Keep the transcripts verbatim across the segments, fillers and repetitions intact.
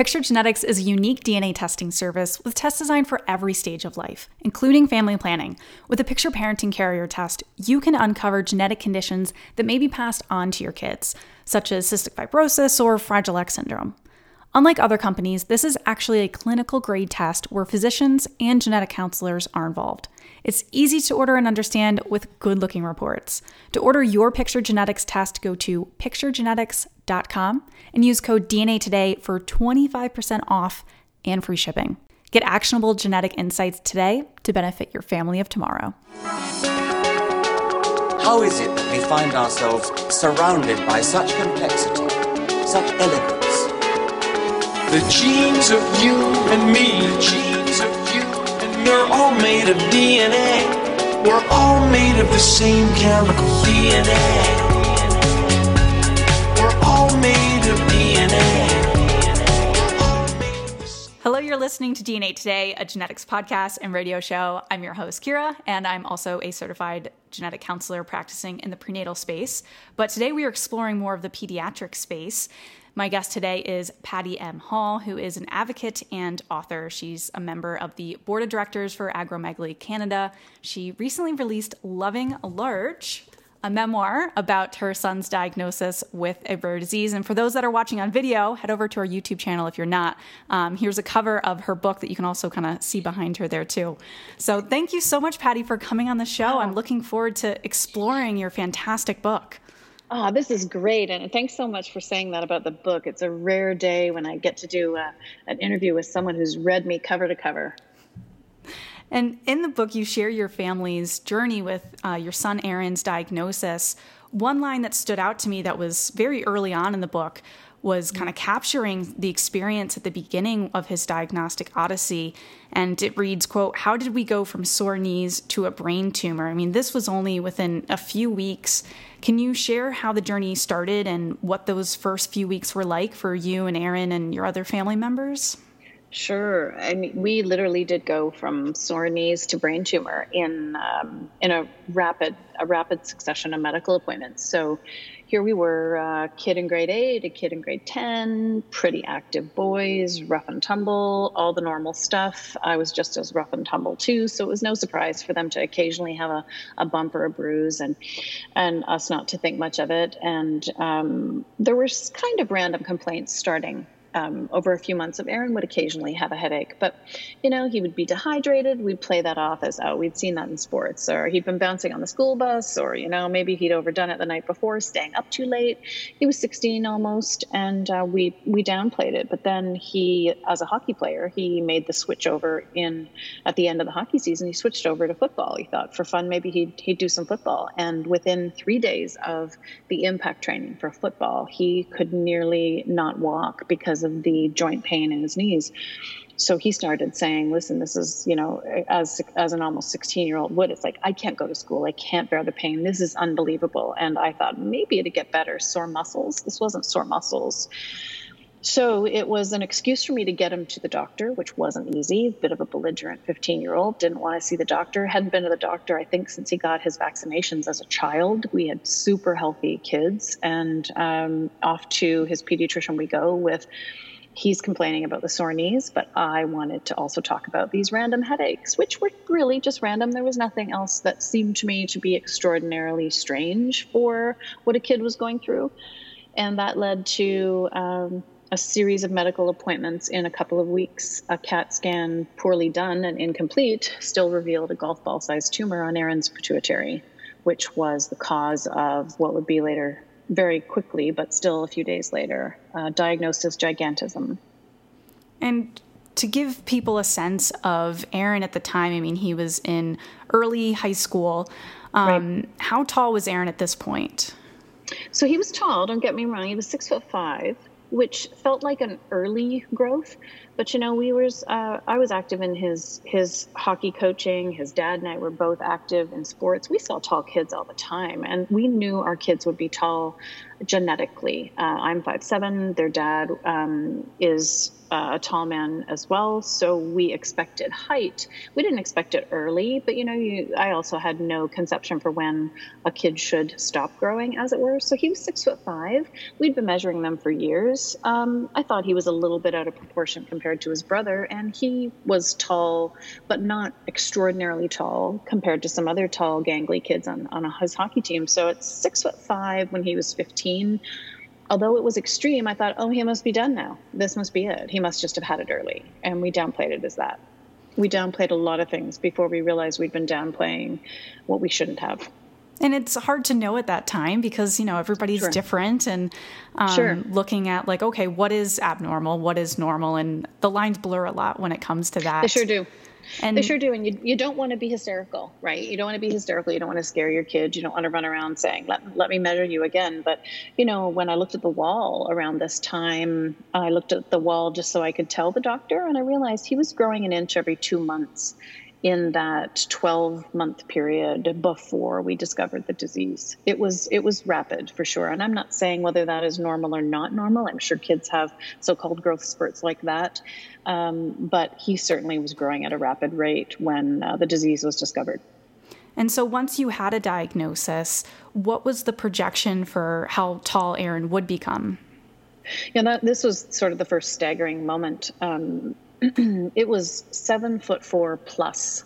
Picture Genetics is a unique D N A testing service with tests designed for every stage of life, including family planning. With the Picture Parenting Carrier Test, you can uncover genetic conditions that may be passed on to your kids, such as cystic fibrosis or Fragile X syndrome. Unlike other companies, this is actually a clinical-grade test where physicians and genetic counselors are involved. It's easy to order and understand with good-looking reports. To order your Picture Genetics test, go to picture genetics dot com and use code D N A today for twenty-five percent off and free shipping. Get actionable genetic insights today to benefit your family of tomorrow. How is it that we find ourselves surrounded by such complexity, such elegance? The genes of you and me, the genes of you and me, we're all made of D N A. We're all made of the same chemical D N A. We're all made of D N A. Hello, you're listening to D N A Today, a genetics podcast and radio show. I'm your host, Kira, and I'm also a certified genetic counselor practicing in the prenatal space. But today we are exploring more of the pediatric space. My guest today is Patty M. Hall, who is an advocate and author. She's a member of the board of directors for Acromegaly Canada. She recently released Loving Large, a memoir about her son's diagnosis with a rare disease. And for those that are watching on video, head over to our YouTube channel if you're not. Um, here's a cover of her book that you can also kind of see behind her there too. So thank you so much, Patty, for coming on the show. I'm looking forward to exploring your fantastic book. Oh, this is great. And thanks so much for saying that about the book. It's a rare day when I get to do a, an interview with someone who's read me cover to cover. And in the book, you share your family's journey with uh, your son Aaron's diagnosis. One line that stood out to me that was very early on in the book was kind of capturing the experience at the beginning of his diagnostic odyssey. And it reads, quote, "How did we go from sore knees to a brain tumor?" I mean, this was only within a few weeks. Can you share how the journey started and what those first few weeks were like for you and Aaron and your other family members? Sure. I mean, we literally did go from sore knees to brain tumor in um, in a rapid a rapid succession of medical appointments. So here we were, a kid in grade eight, a kid in grade ten, pretty active boys, rough and tumble, all the normal stuff. I was just as rough and tumble too, so it was no surprise for them to occasionally have a, a bump or a bruise and and us not to think much of it. And um, there were kind of random complaints starting Um, over a few months of Aaron would occasionally have a headache, but, you know, he would be dehydrated. We'd play that off as, oh, we'd seen that in sports, or he'd been bouncing on the school bus, or, you know, maybe he'd overdone it the night before, staying up too late. He was sixteen almost, and uh, we, we downplayed it. But then he, as a hockey player, he made the switch over in, at the end of the hockey season, he switched over to football. He thought for fun, maybe he'd, he'd do some football. And within three days of the impact training for football, he could nearly not walk because of the joint pain in his knees. So he started saying, listen, this is, you know, as as an almost sixteen year old would, it's like, I can't go to school. I can't bear the pain. This is unbelievable. And I thought maybe it'd get better. Sore muscles. This wasn't sore muscles. So it was an excuse for me to get him to the doctor, which wasn't easy. A bit of a belligerent fifteen year old, didn't want to see the doctor, hadn't been to the doctor, I think, since he got his vaccinations as a child. We had super healthy kids, and um, off to his pediatrician we go with, he's complaining about the sore knees, but I wanted to also talk about these random headaches, which were really just random. There was nothing else that seemed to me to be extraordinarily strange for what a kid was going through. And that led to um, a series of medical appointments in a couple of weeks. A CAT scan, poorly done and incomplete, still revealed a golf ball-sized tumor on Aaron's pituitary, which was the cause of what would be later, very quickly, but still a few days later, uh, diagnosed as gigantism. And to give people a sense of Aaron at the time, I mean, he was in early high school. Um, right. How tall was Aaron at this point? So he was tall, don't get me wrong. He was six foot five, which felt like an early growth. But, you know, we was, uh, I was active in his, his hockey coaching. His dad and I were both active in sports. We saw tall kids all the time, and we knew our kids would be tall genetically. Uh, I'm five seven. Their dad um, is uh, a tall man as well. So we expected height. We didn't expect it early, but you know, you, I also had no conception for when a kid should stop growing, as it were. So he was six foot five. We'd been measuring them for years. Um, I thought he was a little bit out of proportion compared to his brother, and he was tall, but not extraordinarily tall compared to some other tall, gangly kids on, on a, his hockey team. So at six foot five when he was fifteen, although it was extreme, I thought, oh, he must be done now. This must be it. He must just have had it early. And we downplayed it as that. We downplayed a lot of things before we realized we'd been downplaying what we shouldn't have. And it's hard to know at that time because, you know, everybody's Sure. different and um, Sure. looking at like, okay, what is abnormal? What is normal? And the lines blur a lot when it comes to that. They sure do. And They sure do. And you, you don't want to be hysterical, right? You don't want to be hysterical. You don't want to scare your kids. You don't want to run around saying, let, let me measure you again. But, you know, when I looked at the wall around this time, I looked at the wall just so I could tell the doctor. And I realized he was growing an inch every two months in that twelve month period before we discovered the disease. It was it was rapid for sure. And I'm not saying whether that is normal or not normal. I'm sure kids have so-called growth spurts like that. Um, but he certainly was growing at a rapid rate when uh, the disease was discovered. And so once you had a diagnosis, what was the projection for how tall Aaron would become? Yeah, that, this was sort of the first staggering moment. Um, it was seven foot four plus.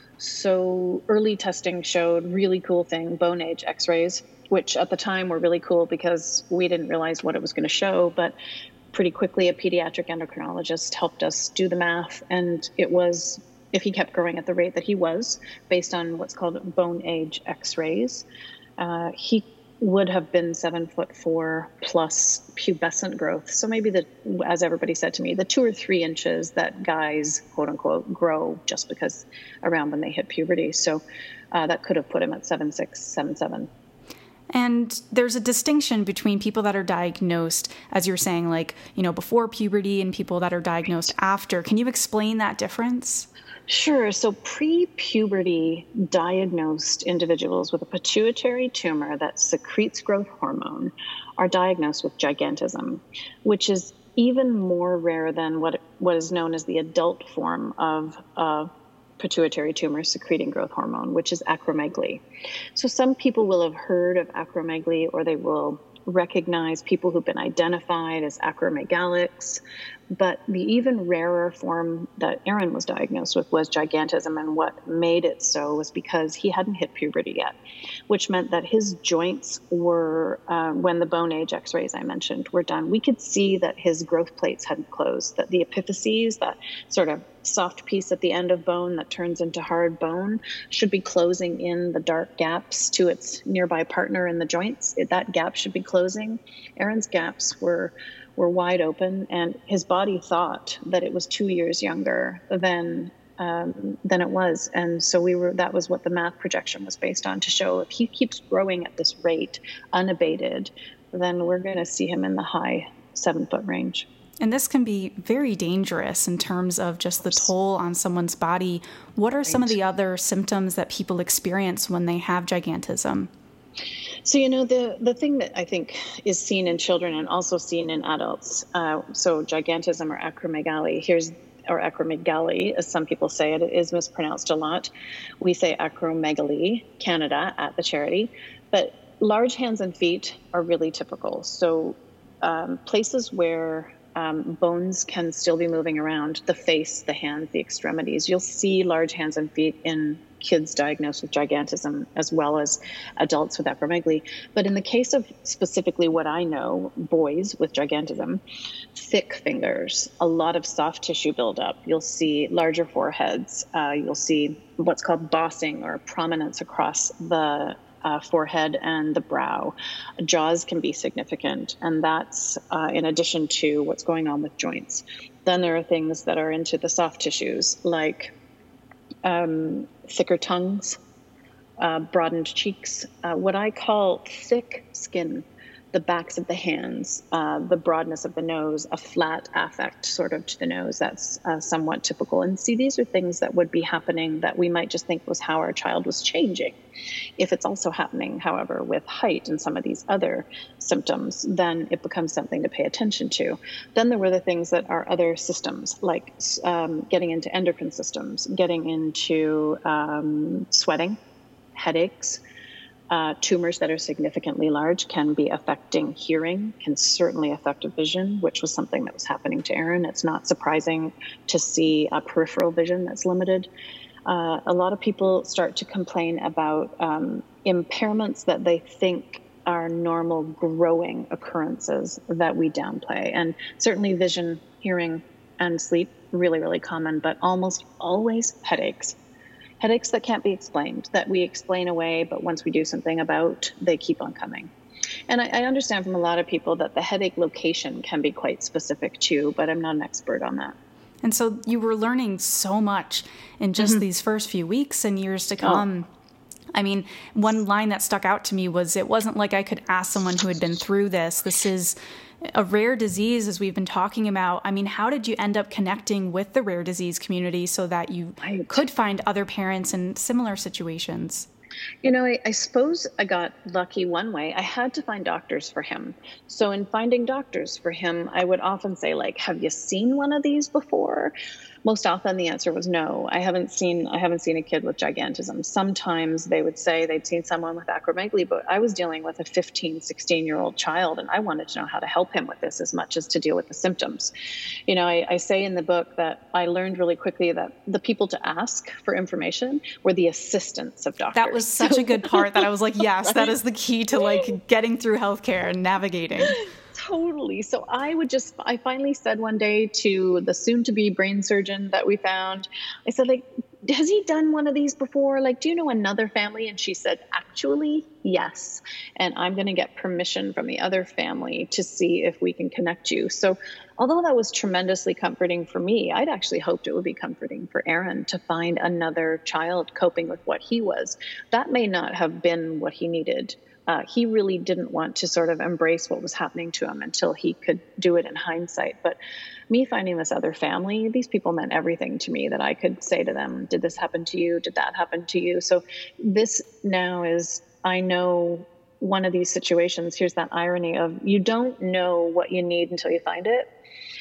So early testing showed really cool thing, bone age x-rays, which at the time were really cool because we didn't realize what it was going to show. But pretty quickly, a pediatric endocrinologist helped us do the math. And it was, if he kept growing at the rate that he was, based on what's called bone age x-rays, uh, he would have been seven foot four plus pubescent growth. So maybe the, as everybody said to me, the two or three inches that guys, quote unquote, grow just because around when they hit puberty. So uh, that could have put him at seven six, seven seven. And there's a distinction between people that are diagnosed, as you're saying, like, you know, before puberty and people that are diagnosed after. Can you explain that difference? Sure. So pre-puberty diagnosed individuals with a pituitary tumor that secretes growth hormone are diagnosed with gigantism, which is even more rare than what what is known as the adult form of uh, pituitary tumor secreting growth hormone, which is acromegaly. So some people will have heard of acromegaly, or they will recognize people who've been identified as acromegalics. But the even rarer form that Aaron was diagnosed with was gigantism, and what made it so was because he hadn't hit puberty yet, which meant that his joints were, uh, when the bone age x-rays I mentioned were done, we could see that his growth plates hadn't closed, that the epiphyses, that sort of soft piece at the end of bone that turns into hard bone, should be closing in the dark gaps to its nearby partner in the joints. That gap should be closing. Aaron's gaps were were wide open, and his body thought that it was two years younger than um, than it was. And so we were, that was what the math projection was based on, to show if he keeps growing at this rate unabated, then we're going to see him in the high seven foot range. And this can be very dangerous in terms of just the toll on someone's body. What are some of the other symptoms that people experience when they have gigantism? So, you know, the, the thing that I think is seen in children and also seen in adults, uh, so gigantism or acromegaly, here's, or acromegaly, as some people say it, it is mispronounced a lot. We say acromegaly, Canada, at the charity. But large hands and feet are really typical. So um, places where um, bones can still be moving around, the face, the hands, the extremities, you'll see large hands and feet in kids diagnosed with gigantism as well as adults with acromegaly. But in the case of specifically what I know, boys with gigantism, thick fingers, a lot of soft tissue buildup. You'll see larger foreheads. Uh, you'll see what's called bossing, or prominence across the uh, forehead and the brow. Jaws can be significant, and that's uh, in addition to what's going on with joints. Then there are things that are into the soft tissues, like Um, thicker tongues, uh, broadened cheeks, uh, what I call thick skin. the backs of the hands, uh, the broadness of the nose, a flat affect sort of to the nose. That's uh, somewhat typical. And see, these are things that would be happening that we might just think was how our child was changing. If it's also happening, however, with height and some of these other symptoms, then it becomes something to pay attention to. Then there were the things that are other systems, like um, getting into endocrine systems, getting into um, sweating, headaches. Uh, tumors that are significantly large can be affecting hearing, can certainly affect vision, which was something that was happening to Aaron. It's not surprising to see a peripheral vision that's limited. Uh, a lot of people start to complain about um, impairments that they think are normal growing occurrences that we downplay. And certainly vision, hearing, and sleep, really, really common, but almost always headaches. Headaches that can't be explained, that we explain away, but once we do something about, they keep on coming. And I, I understand from a lot of people that the headache location can be quite specific too, but I'm not an expert on that. And so you were learning so much in just mm-hmm. these first few weeks and years to come. Oh. I mean, one line that stuck out to me was, it wasn't like I could ask someone who had been through this. This is a rare disease, as we've been talking about. I mean, how did you end up connecting with the rare disease community so that you right. could find other parents in similar situations? You know, I, I suppose I got lucky one way. I had to find doctors for him. So in finding doctors for him, I would often say, like, have you seen one of these before? Most often the answer was no. I haven't seen I haven't seen a kid with gigantism. Sometimes they would say they'd seen someone with acromegaly, but I was dealing with a fifteen, sixteen-year-old child, and I wanted to know how to help him with this as much as to deal with the symptoms. You know, I, I say in the book that I learned really quickly that the people to ask for information were the assistants of doctors. That was such a good part that I was like, yes, right? That is the key to like getting through healthcare and navigating. Totally. So I would just, I finally said one day to the soon-to-be brain surgeon that we found, I said, like, has he done one of these before? Like, do you know another family? And she said, actually, yes. And I'm going to get permission from the other family to see if we can connect you. So although that was tremendously comforting for me, I'd actually hoped it would be comforting for Aaron to find another child coping with what he was. That may not have been what he needed. Uh, he really didn't want to sort of embrace what was happening to him until he could do it in hindsight. But me finding this other family, these people meant everything to me, that I could say to them, did this happen to you? Did that happen to you? So this now is, I know one of these situations, here's that irony of you don't know what you need until you find it.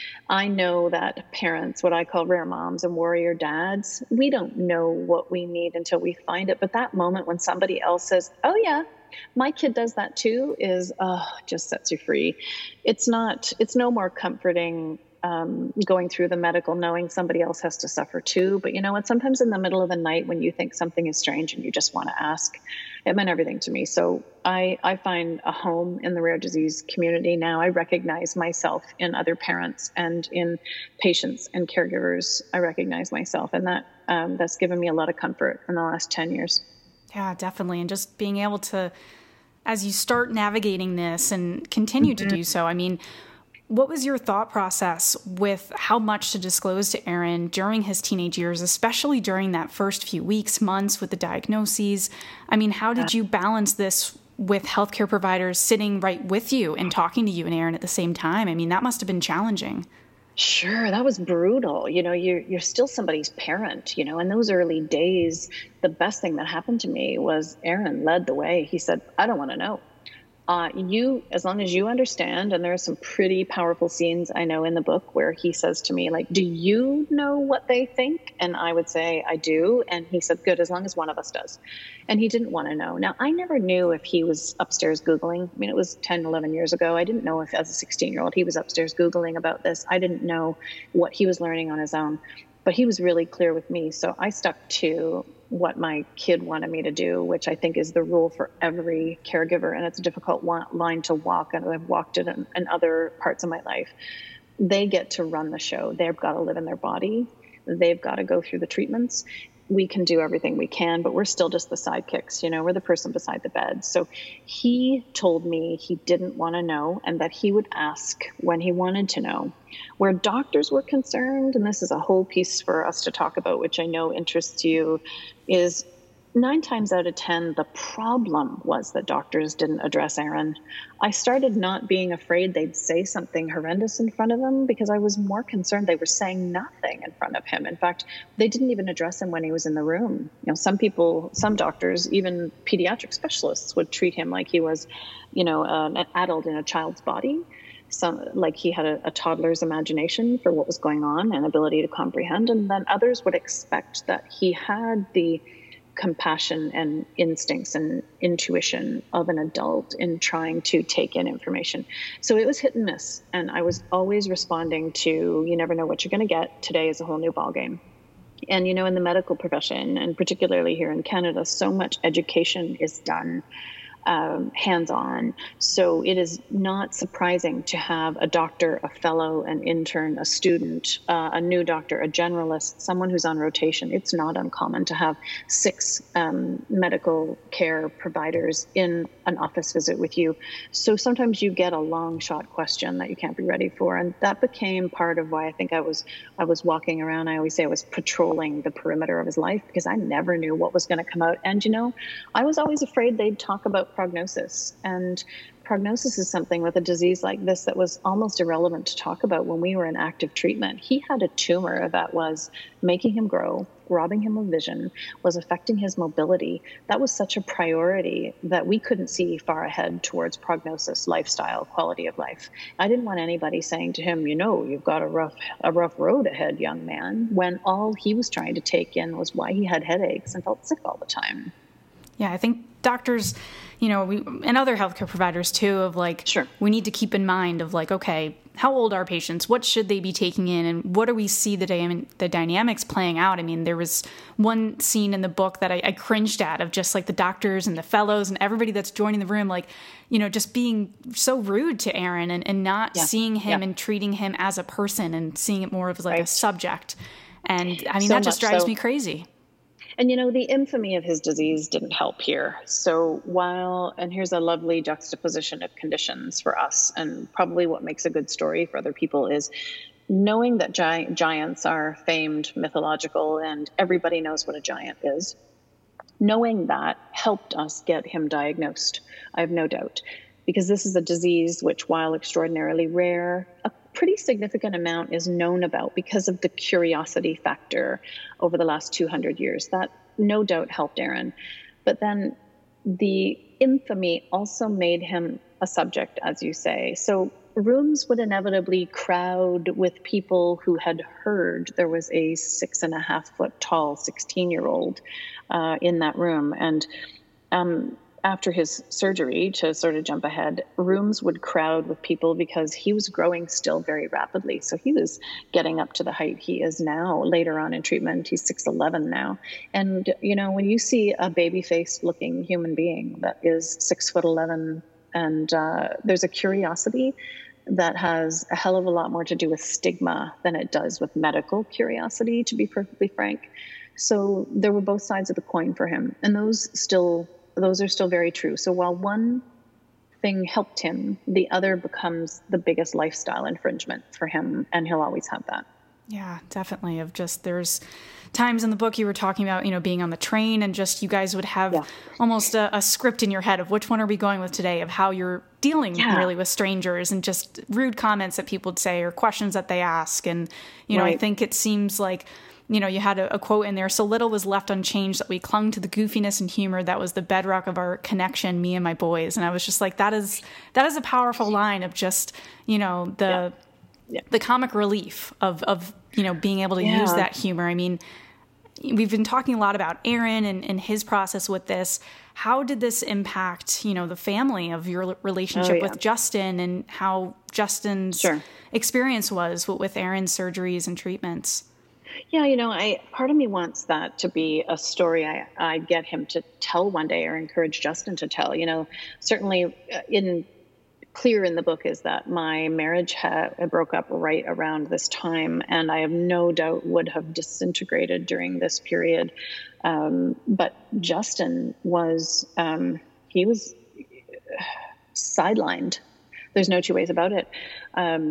I know that parents, what I call rare moms and warrior dads, we don't know what we need until we find it. But that moment when somebody else says, oh yeah, my kid does that too, is, oh, just sets you free. It's not, it's no more comforting um, going through the medical, knowing somebody else has to suffer too. But you know what, sometimes in the middle of the night when you think something is strange and you just want to ask, it meant everything to me. So I, I find a home in the rare disease community now. I recognize myself in other parents and in patients and caregivers. I recognize myself, and that um, that's given me a lot of comfort in the last ten years. Yeah, definitely. And just being able to, as you start navigating this and continue mm-hmm. to do so, I mean, what was your thought process with how much to disclose to Aaron during his teenage years, especially during that first few weeks, months with the diagnoses? I mean, how did you balance this with healthcare providers sitting right with you and talking to you and Aaron at the same time? I mean, that must have been challenging. Sure, that was brutal. You know, you're you're still somebody's parent, you know, in those early days, the best thing that happened to me was Aaron led the way. He said, I don't want to know. Uh, you, as long as you understand, and there are some pretty powerful scenes I know in the book where he says to me, like, do you know what they think? And I would say, I do. And he said, good, as long as one of us does. And he didn't want to know. Now, I never knew if he was upstairs Googling. I mean, it was ten, eleven years ago. I didn't know if as a sixteen-year-old he was upstairs Googling about this. I didn't know what he was learning on his own. But he was really clear with me. So I stuck to what my kid wanted me to do, which I think is the rule for every caregiver. And it's a difficult one, line to walk, and I've walked it in, in other parts of my life. They get to run the show. They've got to live in their body. They've got to go through the treatments. We can do everything we can, but we're still just the sidekicks, you know, we're the person beside the bed. So he told me he didn't want to know and that he would ask when he wanted to know. Where doctors were concerned, and this is a whole piece for us to talk about, which I know interests you, is nine times out of ten, the problem was that doctors didn't address Aaron. I started not being afraid they'd say something horrendous in front of him because I was more concerned they were saying nothing in front of him. In fact, they didn't even address him when he was in the room. You know, some people, some doctors, even pediatric specialists would treat him like he was, you know, um, an adult in a child's body. Some, like he had a, a toddler's imagination for what was going on and ability to comprehend. And then others would expect that he had the compassion and instincts and intuition of an adult in trying to take in information. So it was hit and miss. And I was always responding to, you never know what you're going to get. Today is a whole new ballgame. And, you know, in the medical profession, and particularly here in Canada, so much education is done Um, hands-on. So it is not surprising to have a doctor, a fellow, an intern, a student, uh, a new doctor, a generalist, someone who's on rotation. It's not uncommon to have six um, medical care providers in an office visit with you. So sometimes you get a long shot question that you can't be ready for. And that became part of why I think I was I was walking around. I always say I was patrolling the perimeter of his life because I never knew what was going to come out. And, you know, I was always afraid they'd talk about prognosis. And prognosis is something with a disease like this that was almost irrelevant to talk about when we were in active treatment. He had a tumor that was making him grow, robbing him of vision, was affecting his mobility. That was such a priority that we couldn't see far ahead towards prognosis, lifestyle, quality of life. I didn't want anybody saying to him, you know, you've got a rough, a rough road ahead, young man, when all he was trying to take in was why he had headaches and felt sick all the time. Yeah, I think doctors, you know, we, and other healthcare providers too, of like, sure, we need to keep in mind of like, okay, how old are patients? What should they be taking in? And what do we see the dy- the dynamics playing out? I mean, there was one scene in the book that I, I cringed at of just like the doctors and the fellows and everybody that's joining the room, like, you know, just being so rude to Aaron and, and not yeah. seeing him yeah. and treating him as a person and seeing it more of like right. a subject. And I mean, so that just drives so. me crazy. And, you know, the infamy of his disease didn't help here. So while, and here's a lovely juxtaposition of conditions for us, and probably what makes a good story for other people is knowing that gi- giants are famed, mythological, and everybody knows what a giant is. Knowing that helped us get him diagnosed, I have no doubt, because this is a disease which, while extraordinarily rare, a pretty significant amount is known about because of the curiosity factor over the last two hundred years. That no doubt helped Aaron. But then the infamy also made him a subject, as you say. So rooms would inevitably crowd with people who had heard there was a six and a half foot tall sixteen year old uh, in that room. And um, after his surgery, to sort of jump ahead, rooms would crowd with people because he was growing still very rapidly. So he was getting up to the height he is now later on in treatment. He's six eleven now. And, you know, when you see a baby-faced looking human being that is six foot eleven, and uh, there's a curiosity that has a hell of a lot more to do with stigma than it does with medical curiosity, to be perfectly frank. So there were both sides of the coin for him. And those still... Those are still very true. So while one thing helped him, the other becomes the biggest lifestyle infringement for him, and he'll always have that. Yeah, definitely. Of just, there's times in the book you were talking about, you know, being on the train and just you guys would have yeah. almost a, a script in your head of which one are we going with today, of how you're dealing yeah. really with strangers and just rude comments that people would say or questions that they ask. And, you know, right. I think it seems like, you know, you had a, a quote in there, so little was left unchanged that we clung to the goofiness and humor that was the bedrock of our connection, me and my boys. And I was just like, that is that is a powerful line of just, you know, the yeah. Yeah. the comic relief of, of, you know, being able to yeah. use that humor. I mean, we've been talking a lot about Aaron and, and his process with this. How did this impact, you know, the family of your relationship oh, yeah. with Justin and how Justin's sure. experience was with, with Aaron's surgeries and treatments? Yeah, you know, I part of me wants that to be a story I, I get him to tell one day, or encourage Justin to tell. You know, certainly in clear in the book is that my marriage ha- broke up right around this time, and I have no doubt would have disintegrated during this period. Um, but Justin was, um, he was sidelined. There's no two ways about it. Um,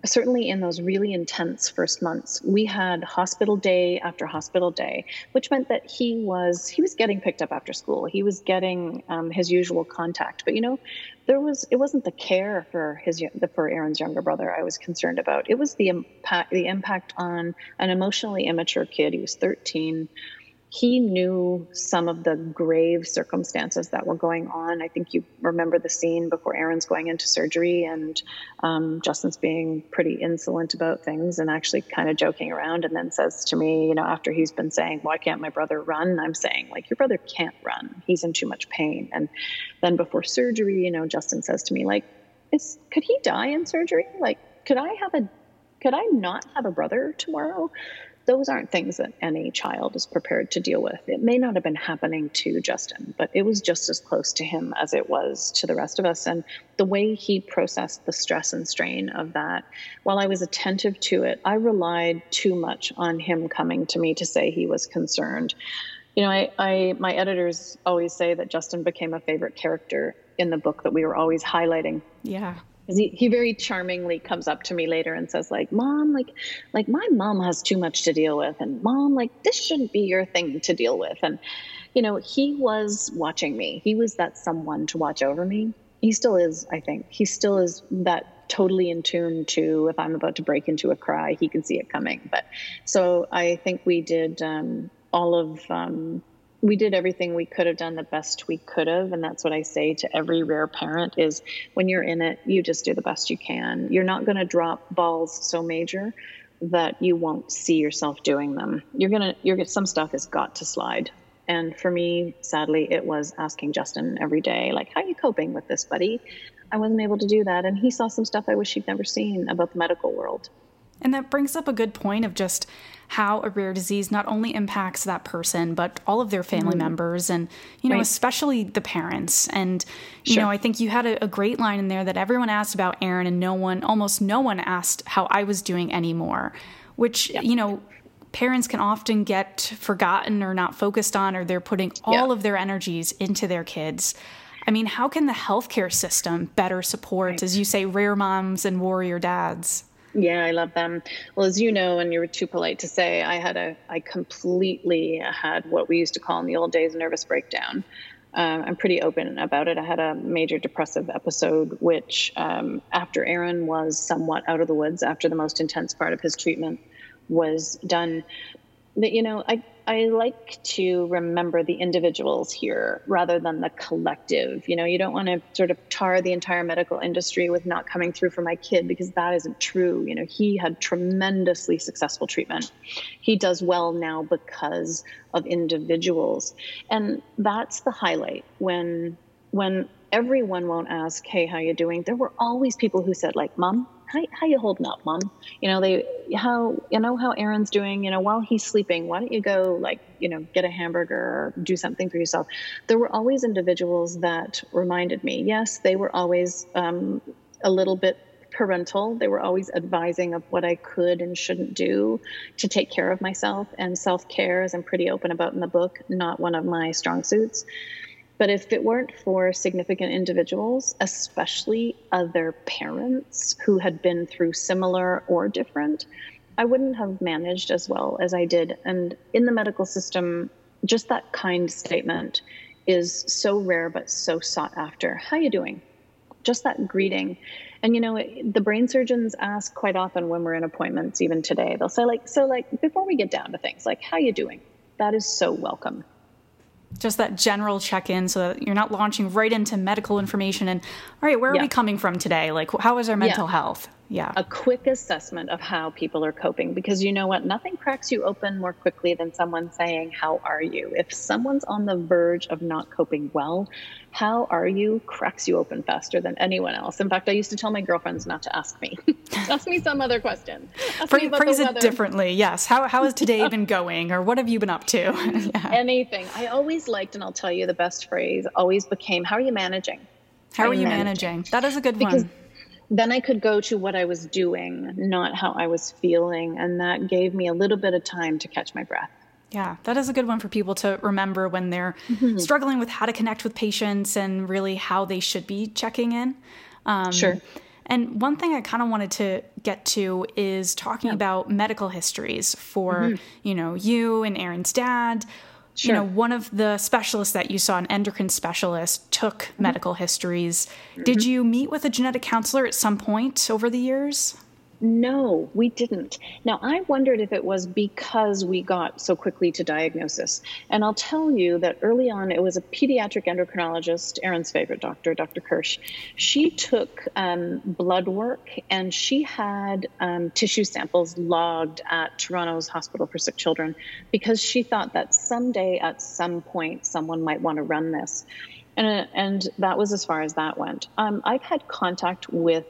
certainly in those really intense first months, we had hospital day after hospital day, which meant that he was he was getting picked up after school. He was getting um, his usual contact. But, you know, there was it wasn't the care for his for Aaron's younger brother I was concerned about. It was the impact the impact on an emotionally immature kid. He was thirteen. He knew some of the grave circumstances that were going on. I think you remember the scene before Aaron's going into surgery and um, Justin's being pretty insolent about things and actually kind of joking around, and then says to me, you know, after he's been saying, why can't my brother run? I'm saying, like, your brother can't run. He's in too much pain. And then before surgery, you know, Justin says to me, like, is, could he die in surgery? Like, could I have a, could I not have a brother tomorrow? Those aren't things that any child is prepared to deal with. It may not have been happening to Justin, but it was just as close to him as it was to the rest of us. And the way he processed the stress and strain of that, while I was attentive to it, I relied too much on him coming to me to say he was concerned. You know, I, I my editors always say that Justin became a favorite character in the book that we were always highlighting. Yeah. He, he very charmingly comes up to me later and says, like, Mom, like, like my mom has too much to deal with. And Mom, like, this shouldn't be your thing to deal with. And, you know, he was watching me. He was that someone to watch over me. He still is, I think. He still is that totally in tune to, if I'm about to break into a cry, he can see it coming. But so I think we did um, all of... Um, we did everything we could have done the best we could have. And that's what I say to every rare parent is when you're in it, you just do the best you can. You're not going to drop balls so major that you won't see yourself doing them. You're going to, you're some stuff has got to slide. And for me, sadly, it was asking Justin every day, like, how are you coping with this, buddy? I wasn't able to do that. And he saw some stuff I wish he'd never seen about the medical world. And that brings up a good point of just how a rare disease not only impacts that person, but all of their family mm. members and, you know, right. especially the parents. And, you sure. know, I think you had a, a great line in there that everyone asked about Aaron and no one, almost no one asked how I was doing anymore, which, yep. you know, parents can often get forgotten or not focused on, or they're putting all yeah. of their energies into their kids. I mean, how can the healthcare system better support, right. as you say, rare moms and warrior dads? Yeah, I love them. Well, as you know, and you were too polite to say, I had a, I completely had what we used to call in the old days a nervous breakdown. Um, I'm pretty open about it. I had a major depressive episode, which um, after Aaron was somewhat out of the woods, after the most intense part of his treatment was done, that, you know, I, I like to remember the individuals here rather than the collective. You know, you don't want to sort of tar the entire medical industry with not coming through for my kid, because that isn't true. You know, he had tremendously successful treatment. He does well now because of individuals. And that's the highlight. When, when everyone won't ask, hey, how you doing? There were always people who said, like, Mom, How, how you holding up, Mom? You know, they, how, you know, how Aaron's doing, you know, while he's sleeping, why don't you go, like, you know, get a hamburger or do something for yourself? There were always individuals that reminded me, yes, they were always um, a little bit parental. They were always advising of what I could and shouldn't do to take care of myself. And self-care, as I'm pretty open about in the book, not one of my strong suits. But if it weren't for significant individuals, especially other parents who had been through similar or different, I wouldn't have managed as well as I did. And in the medical system, just that kind statement is so rare, but so sought after. How you doing? Just that greeting. And, you know, the brain surgeons ask quite often when we're in appointments, even today, they'll say, like, so like, before we get down to things, like, how you doing? That is so welcome. Just that general check-in so that you're not launching right into medical information and, all right, where are yeah. we coming from today? Like, how is our mental yeah. health? Yeah. A quick assessment of how people are coping, because you know what? Nothing cracks you open more quickly than someone saying, how are you? If someone's on the verge of not coping well, how are you cracks you open faster than anyone else. In fact, I used to tell my girlfriends not to ask me. Ask me some other question. Phrase, phrase it differently. Yes. How, how has today been going? Or what have you been up to? yeah. Anything. I always liked, and I'll tell you the best phrase, always became, how are you managing? How, how are you managing? managing? That is a good because one. Then I could go to what I was doing, not how I was feeling. And that gave me a little bit of time to catch my breath. Yeah, that is a good one for people to remember when they're mm-hmm. struggling with how to connect with patients and really how they should be checking in. Um, sure. And one thing I kind of wanted to get to is talking yeah. about medical histories for, mm-hmm. you know, you and Aaron's dad. Sure. You know, one of the specialists that you saw, an endocrine specialist, took mm-hmm. medical histories. Mm-hmm. Did you meet with a genetic counselor at some point over the years? No, we didn't. Now, I wondered if it was because we got so quickly to diagnosis. And I'll tell you that early on, it was a pediatric endocrinologist, Aaron's favorite doctor, Doctor Kirsch. She took um, blood work, and she had um, tissue samples logged at Toronto's Hospital for Sick Children because she thought that someday at some point someone might want to run this. And, and that was as far as that went. Um, I've had contact with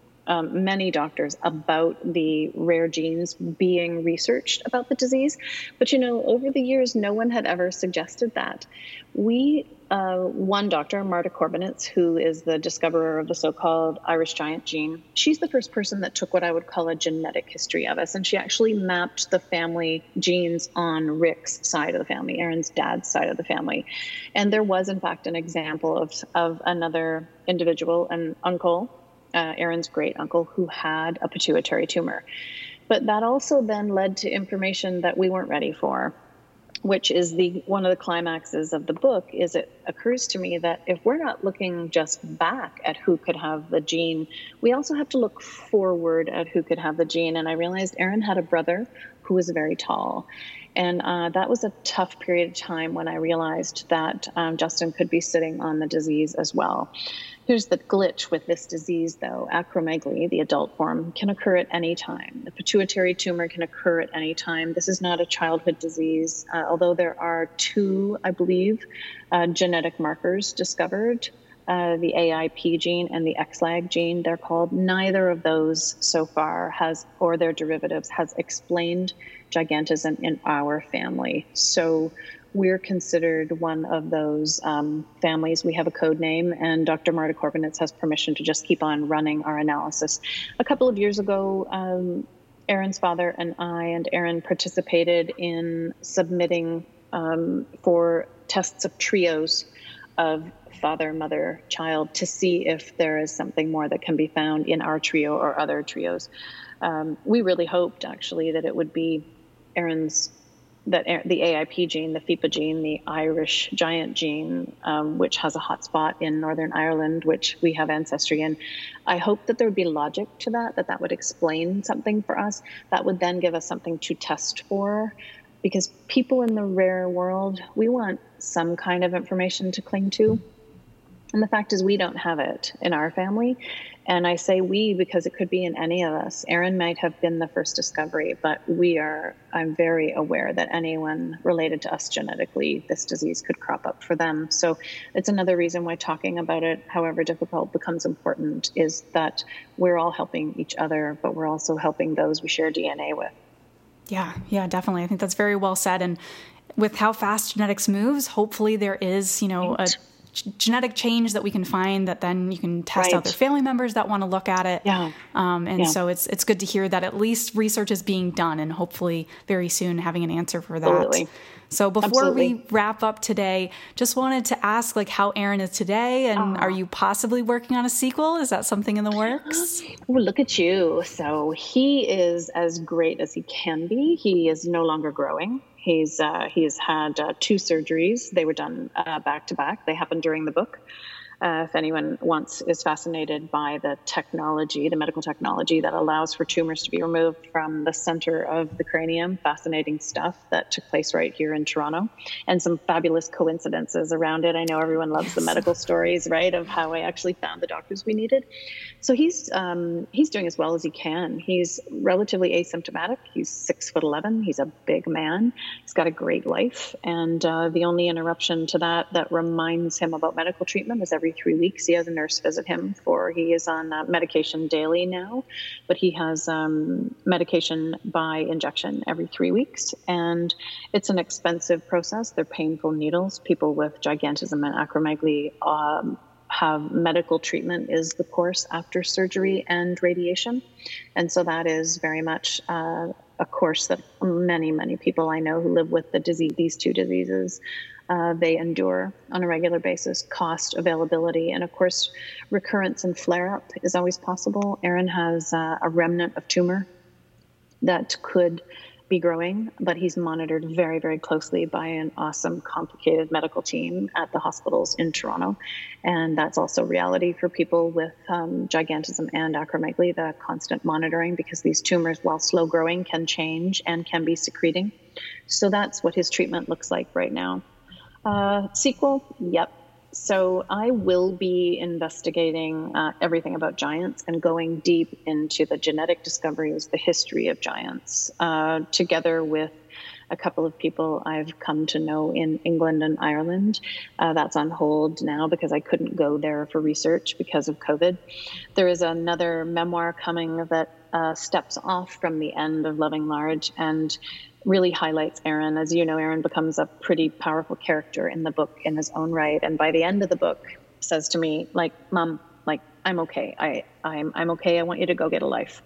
Um, many doctors about the rare genes being researched about the disease. But, you know, over the years, no one had ever suggested that. We, uh, one doctor, Marta Korbinitz, who is the discoverer of the so-called Irish giant gene, she's the first person that took what I would call a genetic history of us. And she actually mapped the family genes on Rick's side of the family, Aaron's dad's side of the family. And there was, in fact, an example of, of another individual, an uncle, Uh, Aaron's great uncle, who had a pituitary tumor. But that also then led to information that we weren't ready for, which is the one of the climaxes of the book. Is it occurs to me that if we're not looking just back at who could have the gene, we also have to look forward at who could have the gene. And I realized Aaron had a brother who was very tall. And uh, that was a tough period of time when I realized that um, Justin could be sitting on the disease as well. Here's the glitch with this disease, though. Acromegaly, the adult form, can occur at any time. The pituitary tumor can occur at any time. This is not a childhood disease, uh, although there are two, I believe, uh, genetic markers discovered, uh, the A I P gene and the X L A G gene, they're called. Neither of those so far has, or their derivatives, has explained gigantism in our family. So we're considered one of those um, families. We have a code name, and Doctor Marta Korbinitz has permission to just keep on running our analysis. A couple of years ago, um, Aaron's father and I and Aaron participated in submitting um, for tests of trios of father, mother, child to see if there is something more that can be found in our trio or other trios. Um, we really hoped, actually, that it would be Aaron's that the A I P gene, the F I P A gene, the Irish giant gene, um, which has a hot spot in Northern Ireland, which we have ancestry in. I hope that there would be logic to that, that that would explain something for us. That would then give us something to test for, because people in the rare world, we want some kind of information to cling to. And the fact is, we don't have it in our family. And I say we because it could be in any of us. Aaron might have been the first discovery, but we are, I'm very aware that anyone related to us genetically, this disease could crop up for them. So it's another reason why talking about it, however difficult, becomes important, is that we're all helping each other, but we're also helping those we share D N A with. Yeah, yeah, definitely. I think that's very well said. And with how fast genetics moves, hopefully there is, you know, a genetic change that we can find that then you can test right. out their family members that want to look at it. Yeah. Um, and yeah. so it's it's good to hear that at least research is being done, and hopefully very soon having an answer for that. Absolutely. So before Absolutely. we wrap up today, just wanted to ask like how Aaron is today, and Aww. Are you possibly working on a sequel? Is that something in the works? Oh, look at you. So he is as great as he can be. He is no longer growing. He's uh, he's had uh, two surgeries. They were done uh, back to back. They happened during the book. Uh, if anyone wants is fascinated by the technology, the medical technology that allows for tumors to be removed from the center of the cranium, fascinating stuff that took place right here in Toronto, and some fabulous coincidences around it. I know everyone loves yes. the medical stories, right, of how I actually found the doctors we needed. So he's um, he's doing as well as he can. He's relatively asymptomatic. He's six foot eleven. He's a big man. He's got a great life, and uh, the only interruption to that that reminds him about medical treatment is every three weeks he has a nurse visit him for, he is on uh, medication daily now, but he has um, medication by injection every three weeks. And it's an expensive process. They're painful needles. People with gigantism and acromegaly um, have medical treatment is the course after surgery and radiation. And so that is very much uh, a course that many, many people I know who live with the disease, these two diseases, uh, they endure on a regular basis. Cost, availability, and of course, recurrence and flare-up is always possible. Aaron has uh, a remnant of tumor that could be growing, but he's monitored very, very closely by an awesome, complicated medical team at the hospitals in Toronto. And that's also reality for people with um, gigantism and acromegaly, the constant monitoring, because these tumors, while slow growing, can change and can be secreting. So that's what his treatment looks like right now. Uh, sequel, yep. So I will be investigating uh, everything about giants and going deep into the genetic discoveries, the history of giants, uh, together with a couple of people I've come to know in England and Ireland. Uh, that's on hold now because I couldn't go there for research because of COVID. There is another memoir coming that uh, steps off from the end of Loving Large and really highlights Aaron. As you know, Aaron becomes a pretty powerful character in the book in his own right. And by the end of the book, says to me, like, Mom, like, I'm okay. I, I'm, I'm okay. I want you to go get a life.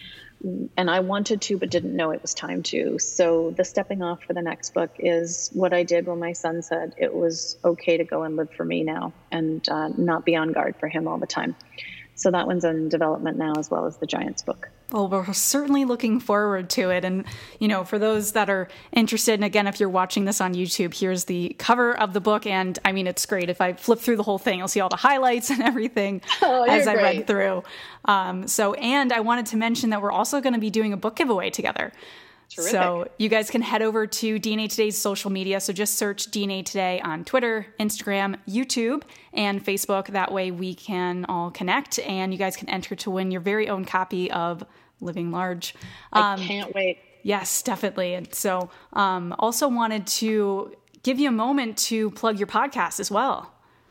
And I wanted to, but didn't know it was time to. So the stepping off for the next book is what I did when my son said it was okay to go and live for me now and uh, not be on guard for him all the time. So that one's in development now, as well as the Giants book. Well, we're certainly looking forward to it. And, you know, for those that are interested, and again, if you're watching this on YouTube, here's the cover of the book. And I mean, it's great. If I flip through the whole thing, you'll see all the highlights and everything oh, as I great. read through. Um, so, and I wanted to mention that we're also going to be doing a book giveaway together. Terrific. So you guys can head over to D N A Today's social media. So just search D N A Today on Twitter, Instagram, YouTube, and Facebook. That way we can all connect and you guys can enter to win your very own copy of Living Large. Um, I can't wait. Yes, definitely. And so um, also wanted to give you a moment to plug your podcast as well.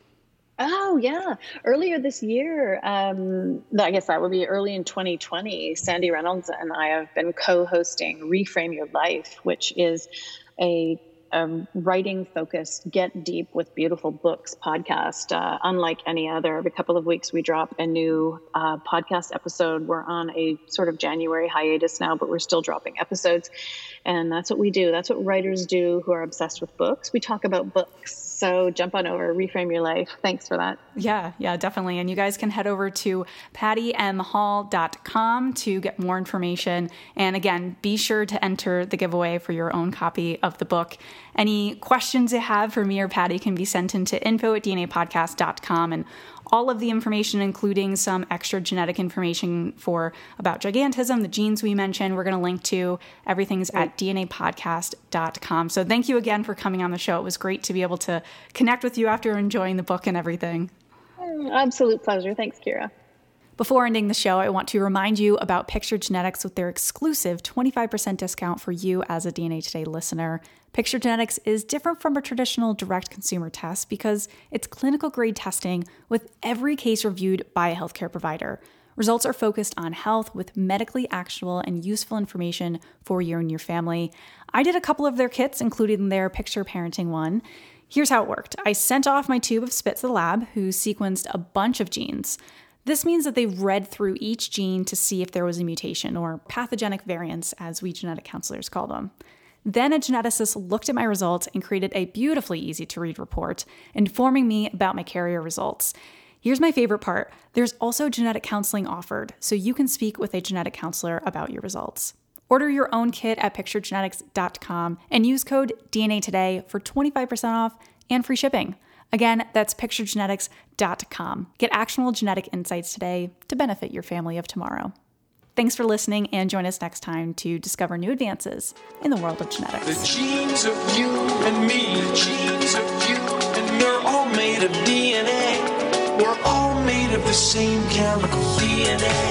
Oh, yeah. Earlier this year, um, I guess that would be early in twenty twenty, Sandy Reynolds and I have been co-hosting Reframe Your Life, which is a, a writing-focused, get deep with beautiful books podcast. Uh, unlike any other, every couple of weeks we drop a new uh, podcast episode. We're on a sort of January hiatus now, but we're still dropping episodes. And that's what we do. That's what writers do who are obsessed with books. We talk about books. So jump on over, Reframe Your Life. Thanks for that. Yeah, yeah, definitely. And you guys can head over to patty m hall dot com to get more information. And again, be sure to enter the giveaway for your own copy of the book. Any questions you have for me or Patty can be sent into info at d n a podcast dot com. And all of the information, including some extra genetic information for about gigantism, the genes we mentioned, we're going to link to. Everything's right. at d n a podcast dot com. So thank you again for coming on the show. It was great to be able to connect with you after enjoying the book and everything. Absolute pleasure. Thanks, Kira. Before ending the show, I want to remind you about Picture Genetics with their exclusive twenty-five percent discount for you as a D N A Today listener. Picture Genetics is different from a traditional direct consumer test because it's clinical grade testing with every case reviewed by a healthcare provider. Results are focused on health with medically actionable and useful information for you and your family. I did a couple of their kits, including their Picture Parenting one. Here's how it worked. I sent off my tube of spit to the lab, who sequenced a bunch of genes. This means that they read through each gene to see if there was a mutation, or pathogenic variants, as we genetic counselors call them. Then a geneticist looked at my results and created a beautifully easy-to-read report, informing me about my carrier results. Here's my favorite part. There's also genetic counseling offered, so you can speak with a genetic counselor about your results. Order your own kit at picture genetics dot com and use code D N A Today for twenty-five percent off and free shipping. Again, that's picture genetics dot com. Get actionable genetic insights today to benefit your family of tomorrow. Thanks for listening, and join us next time to discover new advances in the world of genetics. The genes of you and me, the genes of you and we're all made of D N A. We're all made of the same chemical D N A.